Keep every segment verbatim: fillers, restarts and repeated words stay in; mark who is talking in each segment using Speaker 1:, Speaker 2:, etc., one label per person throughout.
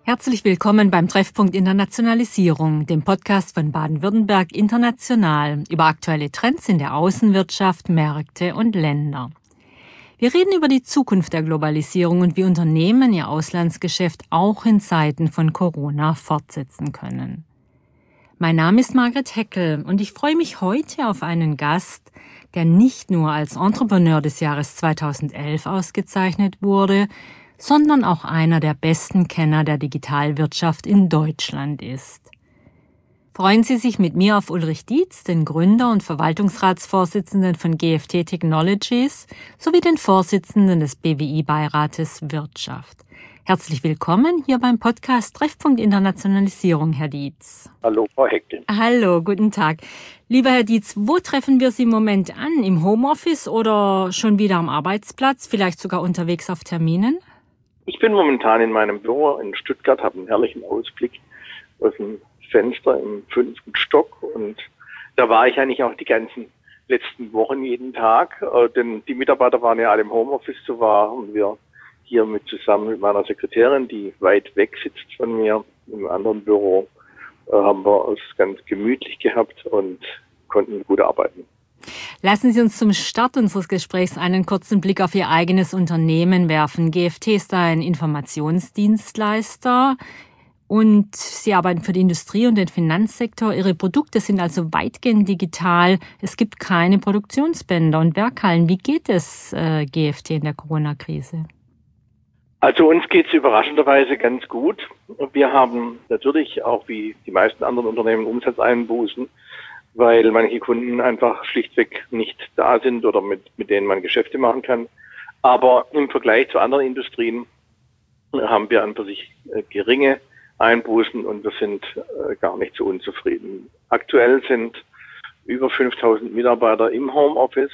Speaker 1: Herzlich willkommen beim Treffpunkt Internationalisierung, dem Podcast von Baden-Württemberg International über aktuelle Trends in der Außenwirtschaft, Märkte und Länder. Wir reden über die Zukunft der Globalisierung und wie Unternehmen ihr Auslandsgeschäft auch in Zeiten von Corona fortsetzen können. Mein Name ist Margret Heckel und ich freue mich heute auf einen Gast, der nicht nur als Entrepreneur des Jahres zweitausendelf ausgezeichnet wurde, sondern auch einer der besten Kenner der Digitalwirtschaft in Deutschland ist. Freuen Sie sich mit mir auf Ulrich Dietz, den Gründer und Verwaltungsratsvorsitzenden von G F T Technologies, sowie den Vorsitzenden des B W I-Beirates Wirtschaft. Herzlich willkommen hier beim Podcast Treffpunkt Internationalisierung, Herr Dietz.
Speaker 2: Hallo, Frau Heckel.
Speaker 1: Hallo, guten Tag. Lieber Herr Dietz, wo treffen wir Sie im Moment an? Im Homeoffice oder schon wieder am Arbeitsplatz, vielleicht sogar unterwegs auf Terminen?
Speaker 2: Ich bin momentan in meinem Büro in Stuttgart, habe einen herrlichen Ausblick aus dem Fenster im fünften Stock und da war ich eigentlich auch die ganzen letzten Wochen jeden Tag, äh, denn die Mitarbeiter waren ja alle im Homeoffice, so waren wir hier mit zusammen mit meiner Sekretärin, die weit weg sitzt von mir im anderen Büro, äh, haben wir es ganz gemütlich gehabt und konnten gut arbeiten.
Speaker 1: Lassen Sie uns zum Start unseres Gesprächs einen kurzen Blick auf Ihr eigenes Unternehmen werfen. G F T ist ein Informationsdienstleister und Sie arbeiten für die Industrie und den Finanzsektor. Ihre Produkte sind also weitgehend digital. Es gibt keine Produktionsbänder und Werkhallen. Wie geht es äh, G F T in der Corona-Krise?
Speaker 2: Also uns geht es überraschenderweise ganz gut. Wir haben natürlich auch wie die meisten anderen Unternehmen Umsatzeinbußen, weil manche Kunden einfach schlichtweg nicht da sind oder mit, mit denen man Geschäfte machen kann. Aber im Vergleich zu anderen Industrien haben wir an für sich äh, geringe Einbußen und wir sind äh, gar nicht so unzufrieden. Aktuell sind über fünftausend Mitarbeiter im Homeoffice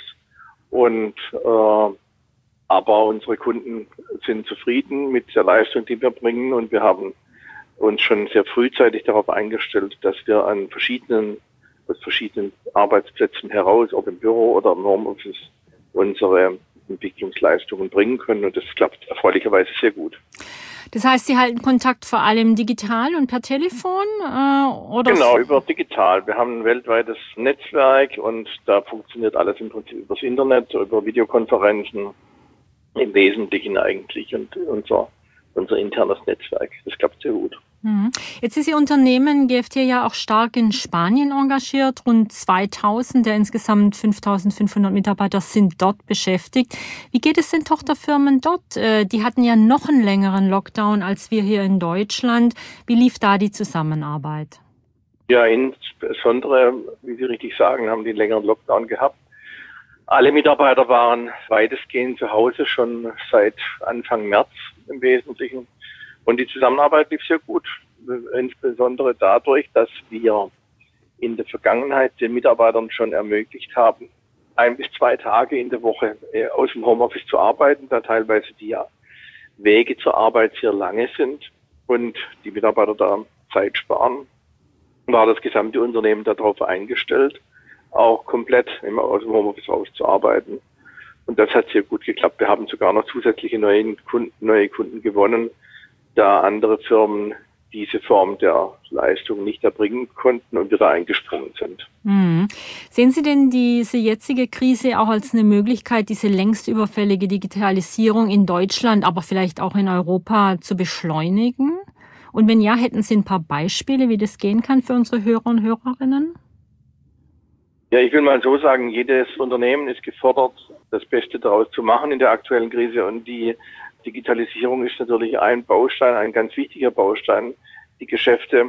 Speaker 2: und äh, aber unsere Kunden sind zufrieden mit der Leistung, die wir bringen und wir haben uns schon sehr frühzeitig darauf eingestellt, dass wir an verschiedenen aus verschiedenen Arbeitsplätzen heraus, ob im Büro oder im Homeoffice, unsere Entwicklungsleistungen bringen können. Und das klappt erfreulicherweise sehr gut.
Speaker 1: Das heißt, Sie halten Kontakt vor allem digital und per Telefon? Äh, oder
Speaker 2: genau, über digital. Wir haben ein weltweites Netzwerk und da funktioniert alles im Prinzip übers Internet, über Videokonferenzen im Wesentlichen eigentlich und unser, unser internes Netzwerk. Das klappt sehr gut.
Speaker 1: Jetzt ist Ihr Unternehmen G F T ja auch stark in Spanien engagiert. Rund zweitausend der insgesamt fünftausendfünfhundert Mitarbeiter sind dort beschäftigt. Wie geht es den Tochterfirmen dort? Die hatten ja noch einen längeren Lockdown als wir hier in Deutschland. Wie lief da die Zusammenarbeit?
Speaker 2: Ja, insbesondere, wie Sie richtig sagen, haben die einen längeren Lockdown gehabt. Alle Mitarbeiter waren weitestgehend zu Hause schon seit Anfang März im Wesentlichen. Und die Zusammenarbeit lief sehr gut, insbesondere dadurch, dass wir in der Vergangenheit den Mitarbeitern schon ermöglicht haben, ein bis zwei Tage in der Woche aus dem Homeoffice zu arbeiten, da teilweise die Wege zur Arbeit sehr lange sind und die Mitarbeiter da Zeit sparen, war das gesamte Unternehmen darauf eingestellt, auch komplett immer aus dem Homeoffice rauszuarbeiten. Und das hat sehr gut geklappt. Wir haben sogar noch zusätzliche neue Kunden, neue Kunden gewonnen, da andere Firmen diese Form der Leistung nicht erbringen konnten und wir da eingesprungen sind.
Speaker 1: Mhm. Sehen Sie denn diese jetzige Krise auch als eine Möglichkeit, diese längst überfällige Digitalisierung in Deutschland, aber vielleicht auch in Europa zu beschleunigen? Und wenn ja, hätten Sie ein paar Beispiele, wie das gehen kann für unsere Hörer und Hörerinnen?
Speaker 2: Ja, ich will mal so sagen, jedes Unternehmen ist gefordert, das Beste daraus zu machen in der aktuellen Krise und die Digitalisierung ist natürlich ein Baustein, ein ganz wichtiger Baustein, die Geschäfte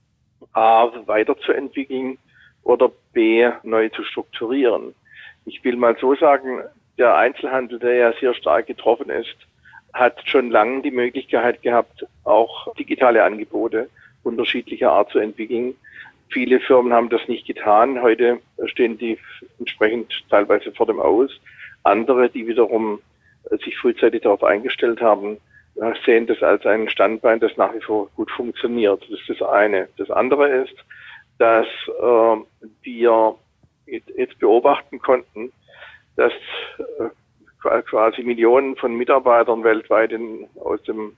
Speaker 2: A weiterzuentwickeln oder B neu zu strukturieren. Ich will mal so sagen, der Einzelhandel, der ja sehr stark getroffen ist, hat schon lange die Möglichkeit gehabt, auch digitale Angebote unterschiedlicher Art zu entwickeln. Viele Firmen haben das nicht getan. Heute stehen die entsprechend teilweise vor dem Aus. Andere, die wiederum sich frühzeitig darauf eingestellt haben, sehen das als ein Standbein, das nach wie vor gut funktioniert. Das ist das eine. Das andere ist, dass äh, wir jetzt beobachten konnten, dass äh, quasi Millionen von Mitarbeitern weltweit in, aus dem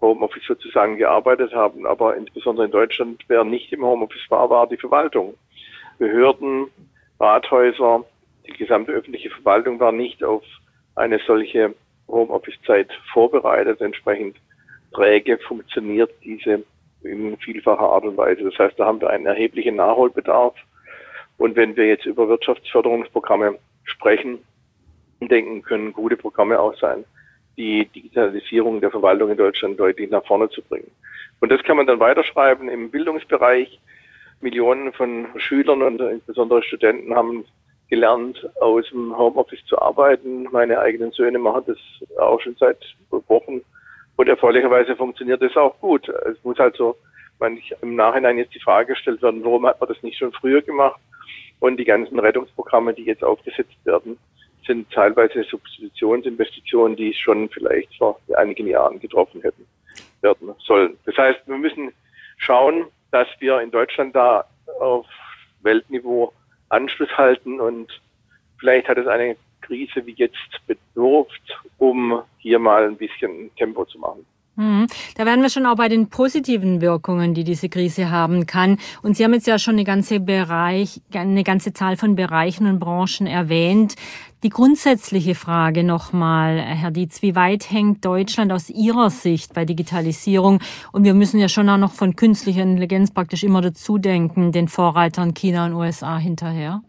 Speaker 2: Homeoffice sozusagen gearbeitet haben. Aber insbesondere in Deutschland, wer nicht im Homeoffice war, war die Verwaltung. Behörden, Rathäuser, die gesamte öffentliche Verwaltung war nicht auf eine solche Homeoffice-Zeit vorbereitet. Entsprechend träge funktioniert diese in vielfacher Art und Weise. Das heißt, da haben wir einen erheblichen Nachholbedarf. Und wenn wir jetzt über Wirtschaftsförderungsprogramme sprechen, denken, können gute Programme auch sein, die Digitalisierung der Verwaltung in Deutschland deutlich nach vorne zu bringen. Und das kann man dann weiterschreiben im Bildungsbereich. Millionen von Schülern und insbesondere Studenten haben gelernt, aus dem Homeoffice zu arbeiten. Meine eigenen Söhne machen das auch schon seit Wochen. Und erfreulicherweise funktioniert das auch gut. Es muss halt so, man im Nachhinein jetzt die Frage gestellt werden, warum hat man das nicht schon früher gemacht? Und die ganzen Rettungsprogramme, die jetzt aufgesetzt werden, sind teilweise Substitutionsinvestitionen, die schon vielleicht vor einigen Jahren getroffen hätten werden sollen. Das heißt, wir müssen schauen, dass wir in Deutschland da auf Weltniveau Anschluss halten, und vielleicht hat es eine Krise wie jetzt bedurft, um hier mal ein bisschen Tempo zu machen.
Speaker 1: Mhm. Da wären wir schon auch bei den positiven Wirkungen, die diese Krise haben kann. Und Sie haben jetzt ja schon eine ganze Bereich, eine ganze Zahl von Bereichen und Branchen erwähnt. Die grundsätzliche Frage nochmal, Herr Dietz, wie weit hängt Deutschland aus Ihrer Sicht bei Digitalisierung? Und wir müssen ja schon auch noch von künstlicher Intelligenz praktisch immer dazu denken, den Vorreitern China und U S A hinterher.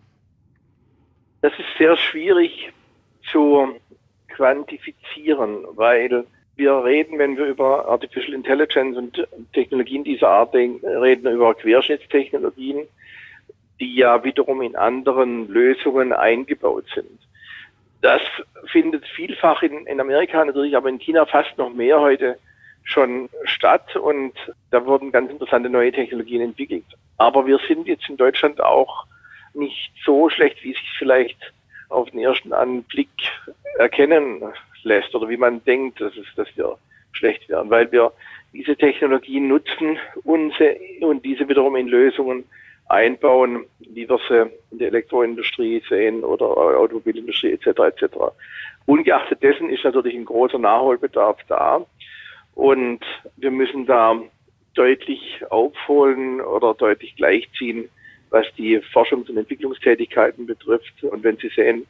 Speaker 2: Das ist sehr schwierig zu quantifizieren, weil wir reden, wenn wir über Artificial Intelligence und Technologien dieser Art reden, über Querschnittstechnologien, die ja wiederum in anderen Lösungen eingebaut sind. Das findet vielfach in, in Amerika natürlich, aber in China fast noch mehr heute schon statt, und da wurden ganz interessante neue Technologien entwickelt. Aber wir sind jetzt in Deutschland auch nicht so schlecht, wie es sich vielleicht auf den ersten Anblick erkennen lässt oder wie man denkt, dass, es, dass wir schlecht wären, weil wir diese Technologien nutzen und, und diese wiederum in Lösungen einbauen, wie wir sie in der Elektroindustrie sehen oder Automobilindustrie et cetera et cetera. Ungeachtet dessen ist natürlich ein großer Nachholbedarf da, und wir müssen da deutlich aufholen oder deutlich gleichziehen, was die Forschungs- und Entwicklungstätigkeiten betrifft. Und wenn Sie sehen,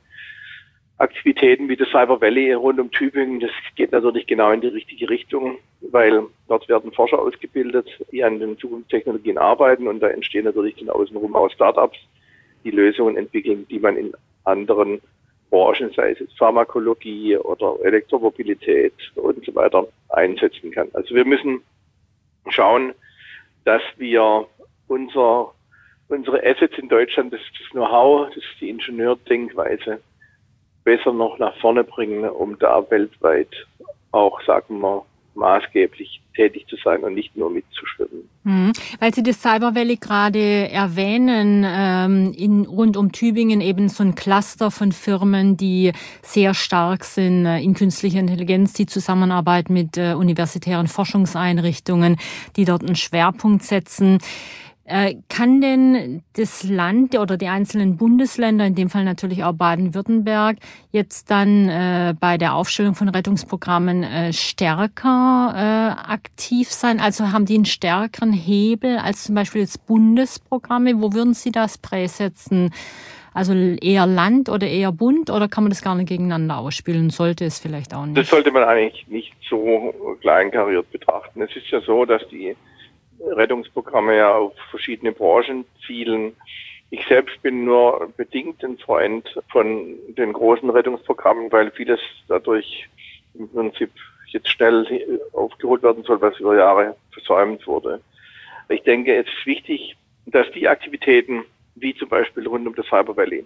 Speaker 2: Aktivitäten wie das Cyber Valley rund um Tübingen, das geht natürlich genau in die richtige Richtung, weil dort werden Forscher ausgebildet, die an den Zukunftstechnologien arbeiten, und da entstehen natürlich dann außenrum auch Startups, die Lösungen entwickeln, die man in anderen Branchen, sei es jetzt Pharmakologie oder Elektromobilität und so weiter, einsetzen kann. Also wir müssen schauen, dass wir unser, unsere Assets in Deutschland, das, das Know-how, das ist die Ingenieurdenkweise, besser noch nach vorne bringen, um da weltweit auch, sagen wir, maßgeblich tätig zu sein und nicht nur mitzuschwimmen.
Speaker 1: Hm. Weil Sie das Cyber Valley gerade erwähnen, ähm, in, rund um Tübingen eben so ein Cluster von Firmen, die sehr stark sind äh, in künstlicher Intelligenz, die Zusammenarbeit mit äh, universitären Forschungseinrichtungen, die dort einen Schwerpunkt setzen. Äh, kann denn das Land oder die einzelnen Bundesländer, in dem Fall natürlich auch Baden-Württemberg, jetzt dann äh, bei der Aufstellung von Rettungsprogrammen äh, stärker äh, aktiv sein? Also haben die einen stärkeren Hebel als zum Beispiel jetzt Bundesprogramme? Wo würden Sie das präsetzen? Also eher Land oder eher Bund, oder kann man das gar nicht gegeneinander ausspielen? Sollte es vielleicht auch nicht?
Speaker 2: Das sollte man eigentlich nicht so kleinkariert betrachten. Es ist ja so, dass die Rettungsprogramme ja auf verschiedene Branchen zielen. Ich selbst bin nur bedingt ein Freund von den großen Rettungsprogrammen, weil vieles dadurch im Prinzip jetzt schnell aufgeholt werden soll, was über Jahre versäumt wurde. Ich denke, es ist wichtig, dass die Aktivitäten, wie zum Beispiel rund um das Cyber Valley,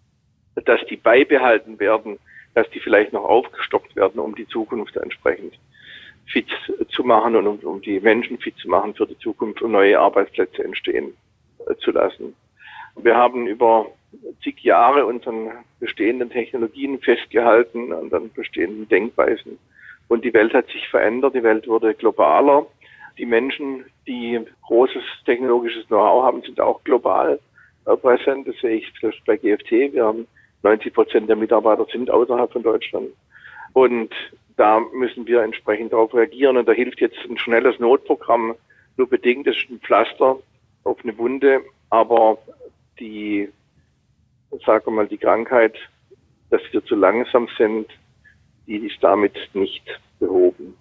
Speaker 2: dass die beibehalten werden, dass die vielleicht noch aufgestockt werden, um die Zukunft entsprechend fit zu machen und um, um die Menschen fit zu machen für die Zukunft und neue Arbeitsplätze entstehen äh, zu lassen. Wir haben über zig Jahre unseren bestehenden Technologien festgehalten, an den bestehenden Denkweisen. Und die Welt hat sich verändert, die Welt wurde globaler. Die Menschen, die großes technologisches Know-how haben, sind auch global äh, präsent. Das sehe ich selbst bei G F T. Wir haben neunzig Prozent der Mitarbeiter sind außerhalb von Deutschland. Und da müssen wir entsprechend darauf reagieren. Und da hilft jetzt ein schnelles Notprogramm nur bedingt. Das ist ein Pflaster auf eine Wunde, aber die, sagen wir mal, die Krankheit, dass wir zu langsam sind, die ist damit nicht behoben.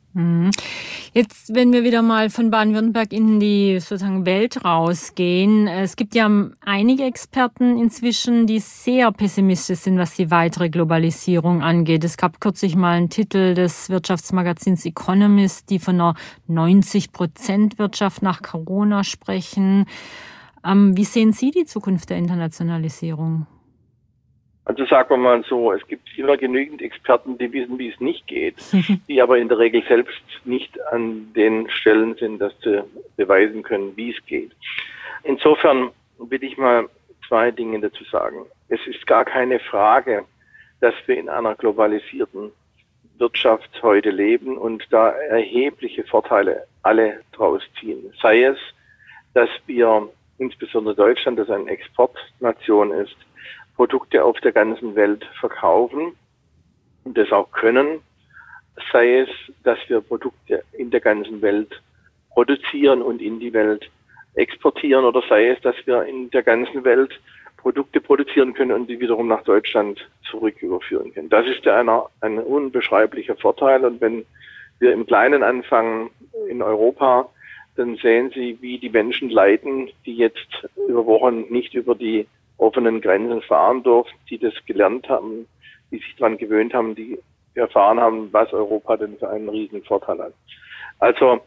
Speaker 1: Jetzt, wenn wir wieder mal von Baden-Württemberg in die sozusagen Welt rausgehen, es gibt ja einige Experten inzwischen, die sehr pessimistisch sind, was die weitere Globalisierung angeht. Es gab kürzlich mal einen Titel des Wirtschaftsmagazins Economist, die von einer neunzig Prozent Wirtschaft nach Corona sprechen. Ähm, wie sehen Sie die Zukunft der Internationalisierung?
Speaker 2: Also sagen wir mal so, es gibt immer genügend Experten, die wissen, wie es nicht geht, die aber in der Regel selbst nicht an den Stellen sind, dass sie beweisen können, wie es geht. Insofern will ich mal zwei Dinge dazu sagen. Es ist gar keine Frage, dass wir in einer globalisierten Wirtschaft heute leben und da erhebliche Vorteile alle draus ziehen. Sei es, dass wir, insbesondere Deutschland, das eine Exportnation ist, Produkte auf der ganzen Welt verkaufen und das auch können, sei es, dass wir Produkte in der ganzen Welt produzieren und in die Welt exportieren oder sei es, dass wir in der ganzen Welt Produkte produzieren können und die wiederum nach Deutschland zurück überführen können. Das ist ja einer, ein unbeschreiblicher Vorteil und wenn wir im Kleinen anfangen in Europa, dann sehen Sie, wie die Menschen leiden, die jetzt über Wochen nicht über die offenen Grenzen fahren durften, die das gelernt haben, die sich daran gewöhnt haben, die erfahren haben, was Europa denn für einen riesen Vorteil hat. Also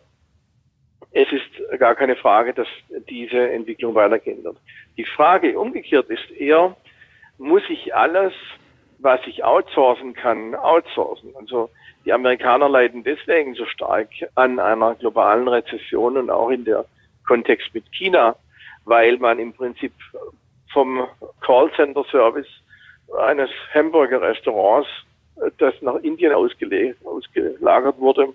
Speaker 2: es ist gar keine Frage, dass diese Entwicklung weitergehen wird. Die Frage umgekehrt ist eher, muss ich alles, was ich outsourcen kann, outsourcen? Also die Amerikaner leiden deswegen so stark an einer globalen Rezession und auch in der Kontext mit China, weil man im Prinzip vom Callcenter-Service eines Hamburger-Restaurants, das nach Indien ausgele- ausgelagert wurde,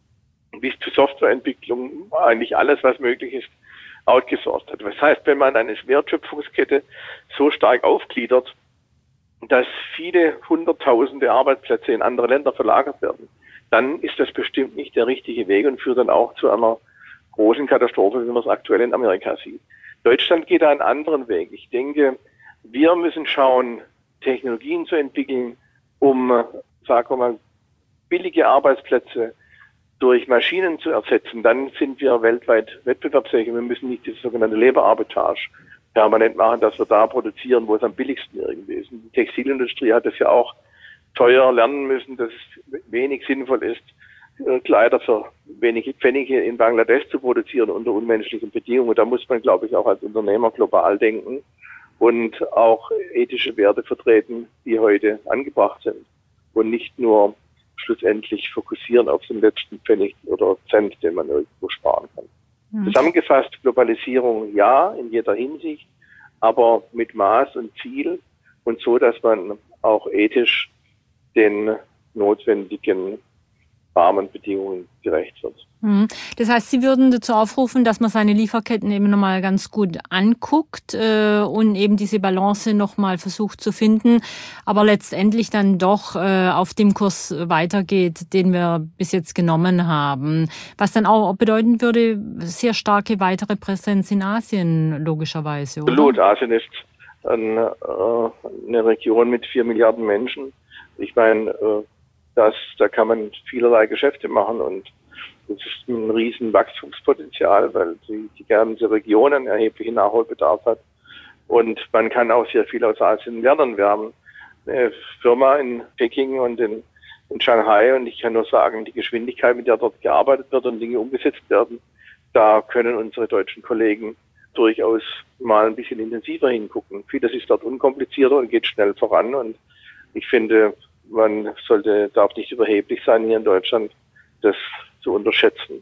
Speaker 2: bis zur Softwareentwicklung eigentlich alles, was möglich ist, outgesourced hat. Das heißt, wenn man eine Wertschöpfungskette so stark aufgliedert, dass viele hunderttausende Arbeitsplätze in andere Länder verlagert werden, dann ist das bestimmt nicht der richtige Weg und führt dann auch zu einer großen Katastrophe, wie man es aktuell in Amerika sieht. Deutschland geht da einen anderen Weg. Ich denke, wir müssen schauen, Technologien zu entwickeln, um, sagen wir mal, billige Arbeitsplätze durch Maschinen zu ersetzen. Dann sind wir weltweit wettbewerbsfähig. Wir müssen nicht diese sogenannte Labor-Arbitrage permanent machen, dass wir da produzieren, wo es am billigsten irgendwie ist. Die Textilindustrie hat das ja auch teuer lernen müssen, dass es wenig sinnvoll ist, Kleider für wenige Pfennige in Bangladesch zu produzieren unter unmenschlichen Bedingungen. Da muss man, glaube ich, auch als Unternehmer global denken und auch ethische Werte vertreten, die heute angebracht sind und nicht nur schlussendlich fokussieren auf den letzten Pfennig oder Cent, den man irgendwo sparen kann. Mhm. Zusammengefasst, Globalisierung ja, in jeder Hinsicht, aber mit Maß und Ziel und so, dass man auch ethisch den notwendigen Rahmenbedingungen gerecht wird.
Speaker 1: Das heißt, Sie würden dazu aufrufen, dass man seine Lieferketten eben nochmal ganz gut anguckt äh, und eben diese Balance nochmal versucht zu finden, aber letztendlich dann doch äh, auf dem Kurs weitergeht, den wir bis jetzt genommen haben. Was dann auch bedeuten würde, sehr starke weitere Präsenz in Asien, logischerweise, oder?
Speaker 2: Absolut. Asien ist eine, äh, eine Region mit vier Milliarden Menschen. Ich meine, äh, Das, da kann man vielerlei Geschäfte machen und das ist ein riesen Wachstumspotenzial, weil die, die ganze Region einen erheblichen Nachholbedarf hat und man kann auch sehr viel aus Asien lernen. Wir haben eine Firma in Peking und in, in Shanghai und ich kann nur sagen, die Geschwindigkeit, mit der dort gearbeitet wird und Dinge umgesetzt werden, da können unsere deutschen Kollegen durchaus mal ein bisschen intensiver hingucken. Vieles ist dort unkomplizierter und geht schnell voran und ich finde, man sollte, darf nicht überheblich sein, hier in Deutschland das zu unterschätzen.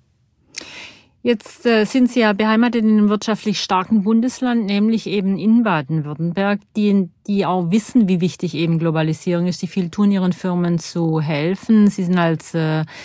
Speaker 1: Jetzt äh, sind Sie ja beheimatet in einem wirtschaftlich starken Bundesland, nämlich eben in Baden-Württemberg, die, die auch wissen, wie wichtig eben Globalisierung ist, die viel tun, ihren Firmen zu helfen. Sie sind als äh,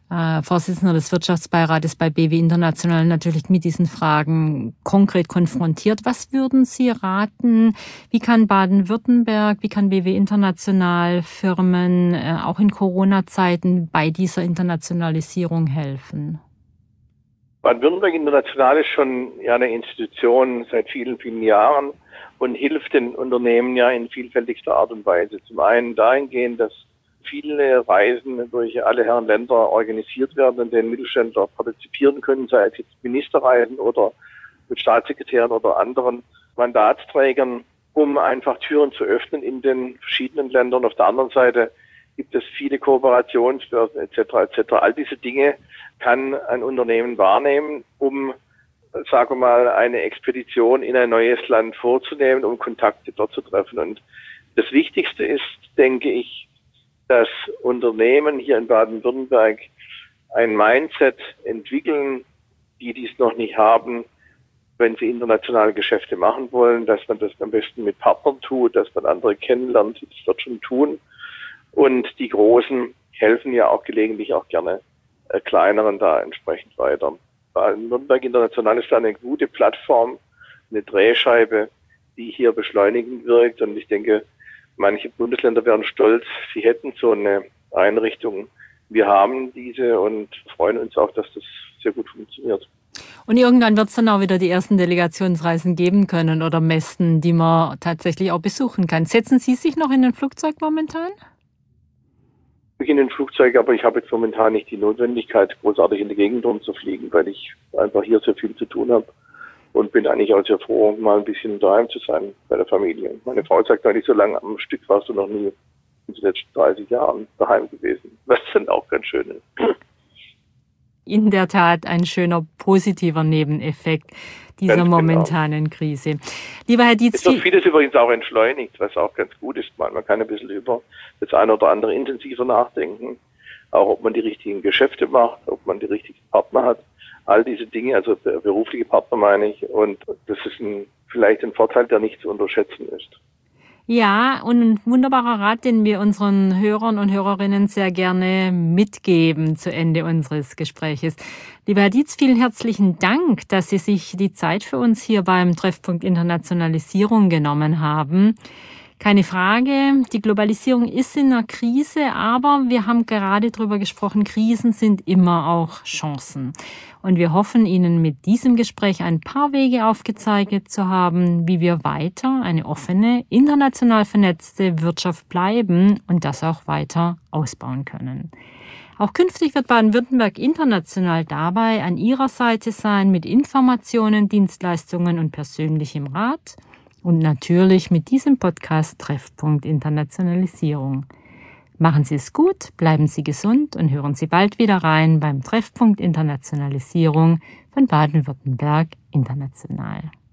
Speaker 1: äh, Vorsitzender des Wirtschaftsbeirates bei B W International, natürlich mit diesen Fragen konkret konfrontiert. Was würden Sie raten? Wie kann Baden-Württemberg, wie kann B W International Firmen äh, auch in Corona-Zeiten bei dieser Internationalisierung helfen?
Speaker 2: Baden-Württemberg International ist schon ja eine Institution seit vielen, vielen Jahren und hilft den Unternehmen ja in vielfältigster Art und Weise. Zum einen dahingehend, dass viele Reisen durch alle Herren Länder organisiert werden, in denen Mittelständler partizipieren können, sei es jetzt Ministerreisen oder mit Staatssekretären oder anderen Mandatsträgern, um einfach Türen zu öffnen in den verschiedenen Ländern. Auf der anderen Seite gibt es viele Kooperationsbörsen et cetera et cetera. All diese Dinge kann ein Unternehmen wahrnehmen, um, sagen wir mal, eine Expedition in ein neues Land vorzunehmen, um Kontakte dort zu treffen. Und das Wichtigste ist, denke ich, dass Unternehmen hier in Baden-Württemberg ein Mindset entwickeln, die dies noch nicht haben, wenn sie internationale Geschäfte machen wollen, dass man das am besten mit Partnern tut, dass man andere kennenlernt, die das dort schon tun. Und die Großen helfen ja auch gelegentlich auch gerne äh, kleineren da entsprechend weiter. Baden-Württemberg International ist da eine gute Plattform, eine Drehscheibe, die hier beschleunigend wirkt. Und ich denke, manche Bundesländer wären stolz, sie hätten so eine Einrichtung. Wir haben diese und freuen uns auch, dass das sehr gut funktioniert.
Speaker 1: Und irgendwann wird es dann auch wieder die ersten Delegationsreisen geben können oder Messen, die man tatsächlich auch besuchen kann. Setzen Sie sich noch in ein Flugzeug momentan?
Speaker 2: Ich in den Flugzeug, aber ich habe jetzt momentan nicht die Notwendigkeit, großartig in die Gegend rumzufliegen, weil ich einfach hier sehr viel zu tun habe und bin eigentlich auch sehr froh, mal ein bisschen daheim zu sein bei der Familie. Meine Frau sagt eigentlich, so lange am Stück warst du noch nie in den letzten dreißig Jahren daheim gewesen, was dann auch ganz schön ist.
Speaker 1: In der Tat ein schöner positiver Nebeneffekt dieser
Speaker 2: Ganz
Speaker 1: momentanen
Speaker 2: genau.
Speaker 1: Krise. Lieber Herr Dietz,
Speaker 2: es wird vieles übrigens auch entschleunigt, was auch ganz gut ist. Man kann ein bisschen über das eine oder andere intensiver nachdenken, auch ob man die richtigen Geschäfte macht, ob man die richtigen Partner hat. All diese Dinge, also berufliche Partner meine ich, und das ist ein, vielleicht ein Vorteil, der nicht zu unterschätzen ist.
Speaker 1: Ja, und ein wunderbarer Rat, den wir unseren Hörern und Hörerinnen sehr gerne mitgeben zu Ende unseres Gespräches. Lieber Herr Dietz, vielen herzlichen Dank, dass Sie sich die Zeit für uns hier beim Treffpunkt Internationalisierung genommen haben. Keine Frage, die Globalisierung ist in einer Krise, aber wir haben gerade darüber gesprochen, Krisen sind immer auch Chancen. Und wir hoffen, Ihnen mit diesem Gespräch ein paar Wege aufgezeigt zu haben, wie wir weiter eine offene, international vernetzte Wirtschaft bleiben und das auch weiter ausbauen können. Auch künftig wird Baden-Württemberg international dabei an Ihrer Seite sein mit Informationen, Dienstleistungen und persönlichem Rat. Und natürlich mit diesem Podcast Treffpunkt Internationalisierung. Machen Sie es gut, bleiben Sie gesund und hören Sie bald wieder rein beim Treffpunkt Internationalisierung von Baden-Württemberg International.